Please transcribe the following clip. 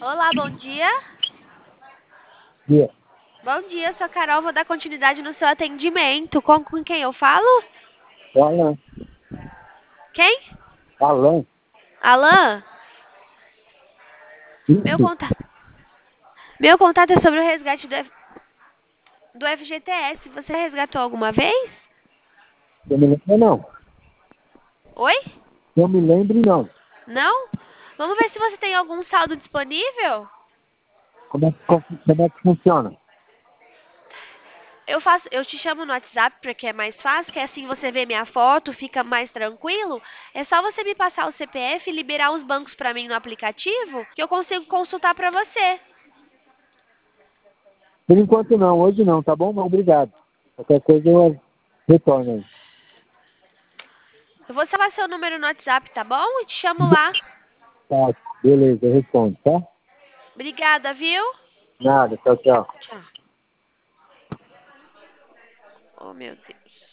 Olá, bom dia. Dia. Bom dia, sou a Carol. Vou dar continuidade no seu atendimento. Com quem eu falo? É Alan. Quem? Alan. Alan? Meu Isso. contato. Meu contato é sobre o resgate do FGTS. Você resgatou alguma vez? Eu me lembro, não. Oi? Eu me lembro, não. Não? Vamos ver se você tem algum saldo disponível? Como é que funciona? Eu te chamo no WhatsApp porque é mais fácil, que assim você vê minha foto, fica mais tranquilo. É só você me passar o CPF e liberar os bancos pra mim no aplicativo, que eu consigo consultar pra você. Por enquanto, não. Hoje não, tá bom? Não, obrigado. Qualquer coisa eu retorno aí. Eu vou salvar seu número no WhatsApp, tá bom? E te chamo lá. Tá, beleza, eu respondo, tá? Obrigada, viu? Nada, tchau, tchau. Tchau. Oh, meu Deus.